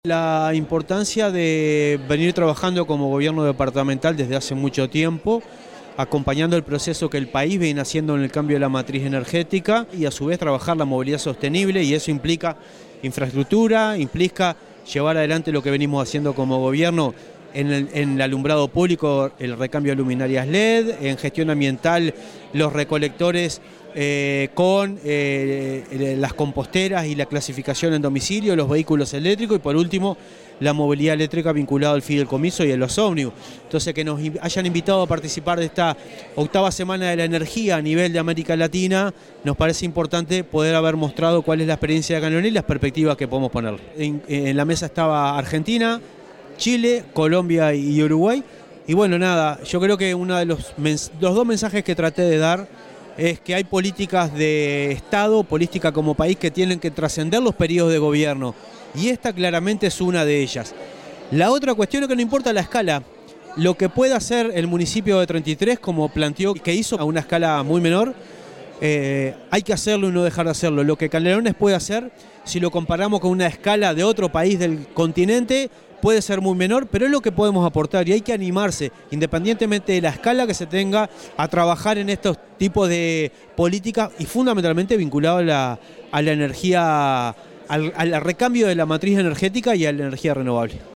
La importancia de venir trabajando como gobierno departamental desde hace mucho tiempo, acompañando el proceso que el país viene haciendo en el cambio de la matriz energética y a su vez trabajar la movilidad sostenible, y eso implica infraestructura, implica llevar adelante lo que venimos haciendo como gobierno en el alumbrado público, el recambio de luminarias LED, en gestión ambiental, los recolectores con las composteras y la clasificación en domicilio, los vehículos eléctricos y por último la movilidad eléctrica vinculada al fideicomiso y a los ómnibus. Entonces, que nos hayan invitado a participar de esta 8ª Semana de la Energía a nivel de América Latina, nos parece importante poder haber mostrado cuál es la experiencia de Canelones y las perspectivas que podemos poner. En la mesa estaba Argentina, Chile, Colombia y Uruguay. Y bueno, nada, yo creo que uno de los dos mensajes que traté de dar es que hay políticas de Estado, política como país, que tienen que trascender los periodos de gobierno. Y esta claramente es una de ellas. La otra cuestión es que no importa la escala. Lo que pueda hacer el municipio de 33, como planteó, que hizo a una escala muy menor, hay que hacerlo y no dejar de hacerlo. Lo que Canelones puede hacer, si lo comparamos con una escala de otro país del continente, puede ser muy menor, pero es lo que podemos aportar y hay que animarse, independientemente de la escala que se tenga, a trabajar en estos tipos de políticas y fundamentalmente vinculado a la energía, al recambio de la matriz energética y a la energía renovable.